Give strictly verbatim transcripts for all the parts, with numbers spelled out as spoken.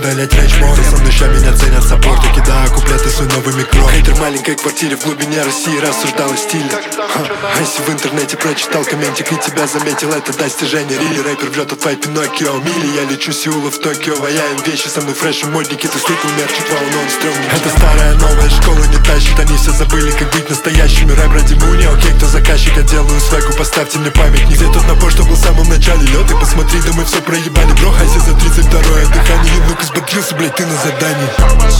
удалять рейдж-мод. Со мной ща меня ценят саппорты, кидаю куплеты свой новый микро. Хейтер в маленькой квартире в глубине России рассуждал о стиле. А если в интернете прочитал комментик и тебя заметил, это достижение. Рили рэпер врет от твоей Пиноккио. Мили, я лечу Сеула в Токио. Ваяем вещи, со мной фреш и модники. Ты слышал мерчит волну, он стрёмный. Это старая новая школа не тащит. Они все забыли, как быть настоящими. Рэп ради муни, окей, кто заказчик, я делаю свеку, поставьте мне памятник. Где тот напор, что был в самом начале лед. И посмотри, да мы все проебали. Бро, хайся за тридцать второе дыхание. Ну-ка сбодрился, блядь, ты на задании.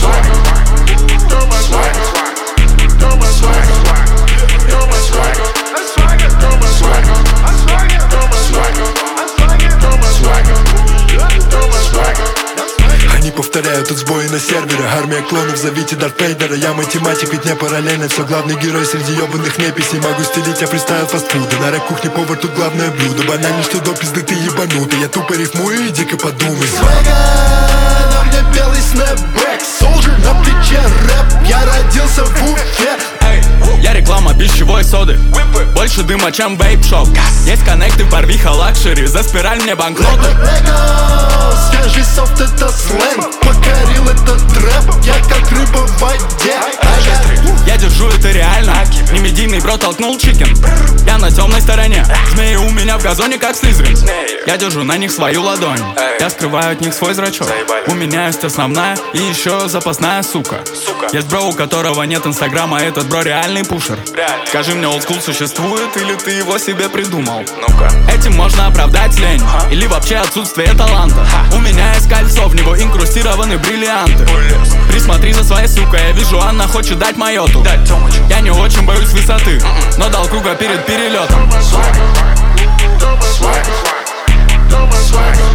Они повторяют тут сбои на сервере. Армия клонов, зовите Дарт Вейдера. Я математик, ведь не параллельно. Все главный герой среди ебаных неписей. Могу стелить, я фристайл фастфуда. На рэп-кухне повар, тут главное блюдо. Банально, что до пизды ты ебанутый. Я тупо рифмую и дико подумай. Свега, на мне белый снэпбэк. Солджер на плече рэп. Я родился в Уфе. Я реклама пищевой соды. Больше дыма, чем вейп-шоп. Есть коннекты, порвиха, лакшери. За спираль мне банкноты. Свежий софт, это сленг. Покорил этот рэп. Я как рыба в воде. Я держу это реально. Не медийный бро толкнул чикен. Я на темной стороне. Змеи у меня в газоне, как Слизерин. Я держу на них свою ладонь. Я скрываю от них свой зрачок. У меня есть основная и еще запасная сука. Есть бро, у которого нет инстаграма, этот бро реальный пушер. Скажи мне, олдскул существует или ты его себе придумал? Ну-ка. Этим можно оправдать лень или вообще отсутствие таланта. У меня есть кольцо, в него инкрустированы бриллианты. Присмотри за своей сукой, я вижу, она хочет дать майоту. Я не очень боюсь высоты, но дал круга перед перелетом. Swag, swag, swag.